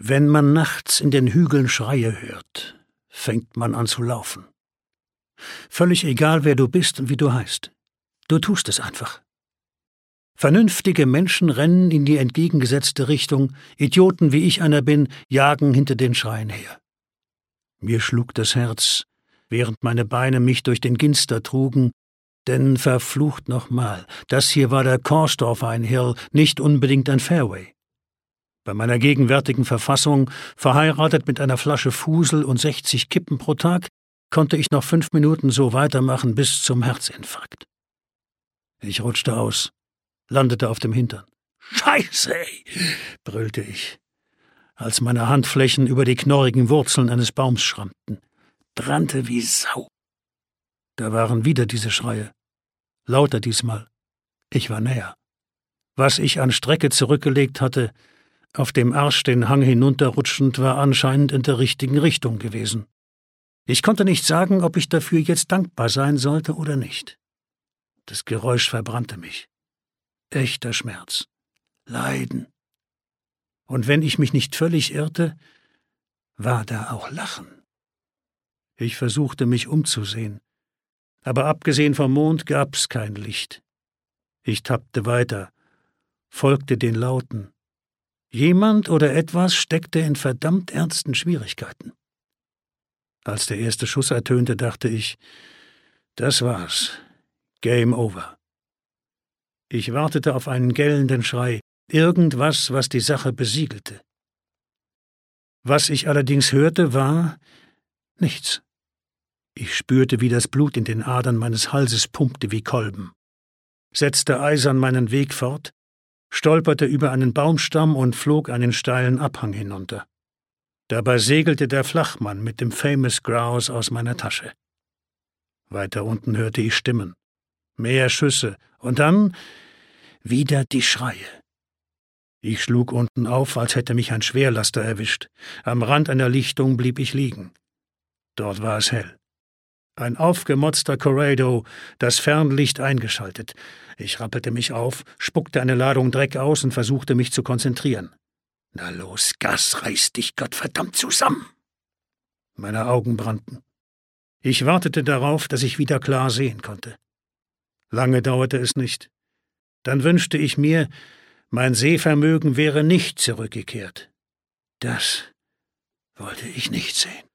Wenn man nachts in den Hügeln Schreie hört, fängt man an zu laufen. Völlig egal, wer du bist und wie du heißt. Du tust es einfach. Vernünftige Menschen rennen in die entgegengesetzte Richtung, Idioten, wie ich einer bin, jagen hinter den Schreien her. Mir schlug das Herz, während meine Beine mich durch den Ginster trugen, denn verflucht nochmal, das hier war der Corstorphine Hill, nicht unbedingt ein Fairway. Bei meiner gegenwärtigen Verfassung, verheiratet mit einer Flasche Fusel und 60 Kippen pro Tag, konnte ich noch 5 Minuten so weitermachen bis zum Herzinfarkt. Ich rutschte aus, landete auf dem Hintern. »Scheiße!« brüllte ich, als meine Handflächen über die knorrigen Wurzeln eines Baums schrammten. Brannte wie Sau. Da waren wieder diese Schreie. Lauter diesmal. Ich war näher. Was ich an Strecke zurückgelegt hatte, auf dem Arsch den Hang hinunterrutschend, war anscheinend in der richtigen Richtung gewesen. Ich konnte nicht sagen, ob ich dafür jetzt dankbar sein sollte oder nicht. Das Geräusch verbrannte mich. Echter Schmerz. Leiden. Und wenn ich mich nicht völlig irrte, war da auch Lachen. Ich versuchte, mich umzusehen. Aber abgesehen vom Mond gab's kein Licht. Ich tappte weiter, folgte den Lauten. Jemand oder etwas steckte in verdammt ernsten Schwierigkeiten. Als der erste Schuss ertönte, dachte ich, das war's. Game over. Ich wartete auf einen gellenden Schrei, irgendwas, was die Sache besiegelte. Was ich allerdings hörte, war nichts. Ich spürte, wie das Blut in den Adern meines Halses pumpte wie Kolben, setzte eisern meinen Weg fort, stolperte über einen Baumstamm und flog einen steilen Abhang hinunter. Dabei segelte der Flachmann mit dem Famous Grouse aus meiner Tasche. Weiter unten hörte ich Stimmen, mehr Schüsse und dann wieder die Schreie. Ich schlug unten auf, als hätte mich ein Schwerlaster erwischt. Am Rand einer Lichtung blieb ich liegen. Dort war es hell. Ein aufgemotzter Corrado, das Fernlicht eingeschaltet. Ich rappelte mich auf, spuckte eine Ladung Dreck aus und versuchte mich zu konzentrieren. Na los, Gas, reiß dich Gottverdammt zusammen! Meine Augen brannten. Ich wartete darauf, dass ich wieder klar sehen konnte. Lange dauerte es nicht. Dann wünschte ich mir, mein Sehvermögen wäre nicht zurückgekehrt. Das wollte ich nicht sehen.